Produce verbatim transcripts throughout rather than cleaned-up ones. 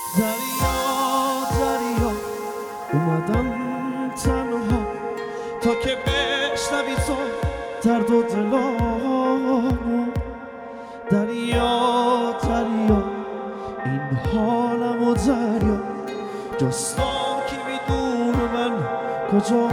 دریا دریا اومدم تنها تا که بشنوی تو درد و دلامو. دریا دریا این حالم و دریا جستم که میدونه من کجا.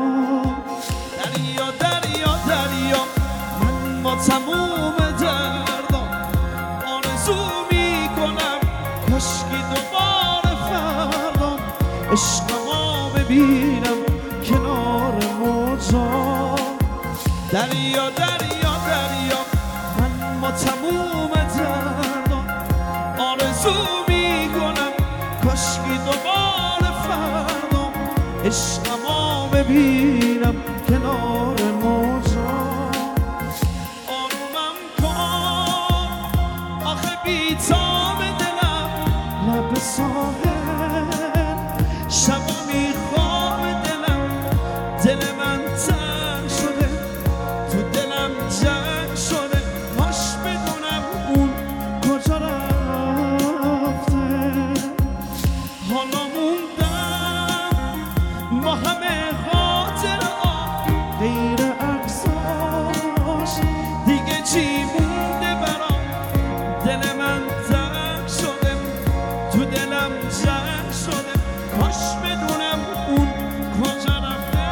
دریا دریا دریا من با تموم دردم آرزو میکنم کاشکی دوباره فردام عشقمو ببینم کنار موجا. دریا دریا دریا من با تموم دردم آرزو میکنم کاشکی دوباره فردام عشقمو ببینم کنار موجا. آرومم کن آخه بیتاب دلم لب ساحل شبا میخوام دلم دل من تنگ شده تو دلم جنگ شده کاش بدونم اون کجا رفته. حالا موندم با همه خاطر ها غیر عکساش دیگه چی مونده برام. دل من تنگ شده تو دلم جنگ شده کاش بدونم اون کجا رفته.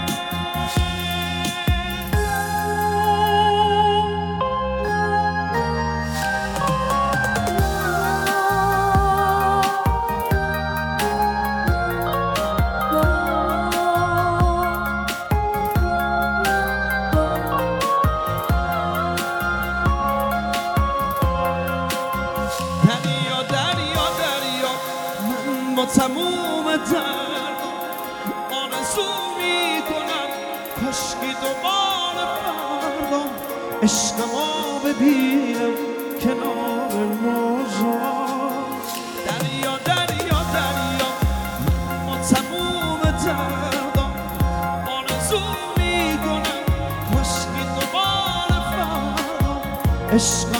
دریا دریا دریا من با تموم دردم آرزو میکنم کاشکی دوباره فردام عشقمو ببینم کنار موجا. دریا دریا دریا من با تموم دردم آرزو میکنم کاشکی دوباره فردام عشقمو